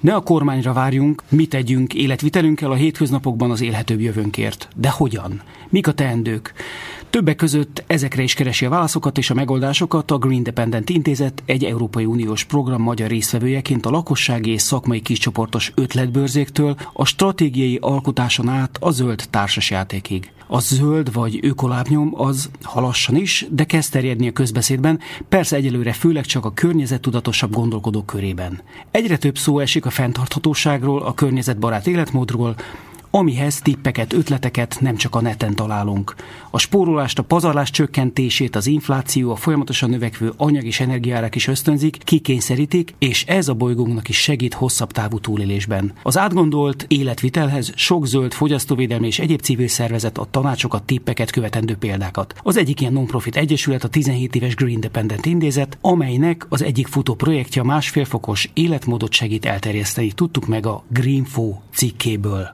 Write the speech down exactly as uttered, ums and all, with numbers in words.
Ne a kormányra várjunk, mit tegyünk életvitelünkkel a hétköznapokban az élhetőbb jövőnkért. De hogyan? Mik a teendők? Többek között ezekre is keresi a válaszokat és a megoldásokat a Green Dependent Intézet egy Európai Uniós program magyar résztvevőjeként a lakossági és szakmai kiscsoportos ötletbörzéktől a stratégiai alkotáson át a zöld társasjátékig. A zöld vagy ökolábnyom az, ha lassan is, de kezd terjedni a közbeszédben, persze egyelőre főleg csak a környezettudatosabb gondolkodók körében. Egyre több szó esik a fenntarthatóságról, a környezetbarát életmódról, amihez tippeket, ötleteket nem csak a neten találunk. A spórolást, a pazarlás csökkentését, az infláció, a folyamatosan növekvő anyag- és energiaárak is ösztönzik, kikényszerítik, és ez a bolygónknak is segít hosszabb távú túlélésben. Az átgondolt életvitelhez sok zöld fogyasztóvédelmi és egyéb civil szervezet ad tanácsokat, tippeket, követendő példákat. Az egyik ilyen non-profit egyesület a tizenhét éves Green Dependent Intézet, amelynek az egyik futó projektje a másfél fokos életmódot segít elterjeszteni. Tudtuk meg a Greenfo cikkéből.